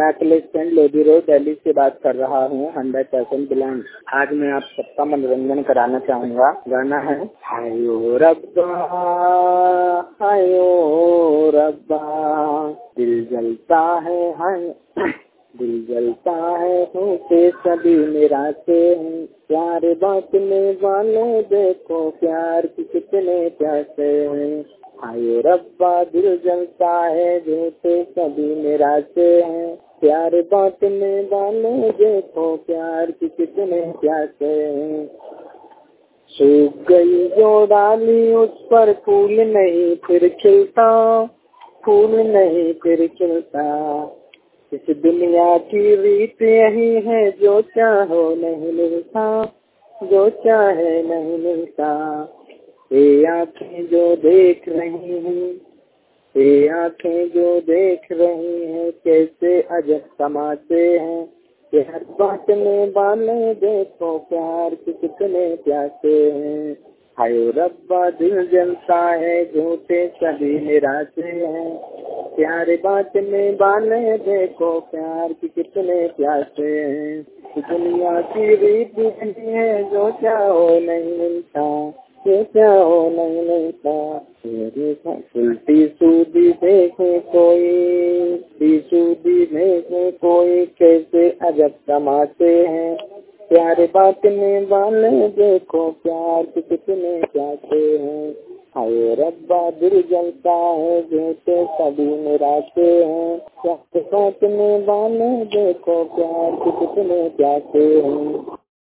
मैं अखिलेश सेन लोधी रोड दिल्ली से बात कर रहा हूँ 100% बिलोंग। आज मैं आप सबका मनोरंजन कराना चाहूँगा। गाना है हायो रब्बा हायो रब्बा, दिल जलता है दिल जलता है होते सभी निराशे हैं, प्यार बांटने वाले देखो प्यार की कितने प्यासे हैं। हाय रब्बा दिल जलता है झूठे सभी निराशे हैं, प्यार बांटने वाले देखो प्यार की कितने प्यासे हैं। सूख गई जो डाली उस पर फूल नहीं फिर खिलता, फूल नहीं फिर खिलता। इस दुनिया की रीत यही है, जो चाहो नहीं मिलता, जो चाहे नहीं मिलता। ये आँखें जो देख रही हैं, ये आँखें जो देख रही हैं, कैसे अजब तमाशे हैं। प्यार बांटने वाले देखो प्यार के कितने प्यासे हैं। हाय रब्बा दिल जलता है झूठे सभी निराशे हैं, प्यार बांटने वाले देखो प्यार की कितने प्यासे हैं। दुनिया की रीत नहीं है, जो चाहो नहीं मिलता, जो चाहो नहीं मिलता। उल्टी सूदी देखे कोई, सूदी देखे कोई, कैसे अजब तमाशे हैं। प्यार बांटने वाले देखो प्यार के कितने प्यासे हैं। हाय रब्बा दिल जलता है झूठे सभी निराशे हैं, प्यार बांटने वाले देखो प्यार के कितने प्यासे हैं।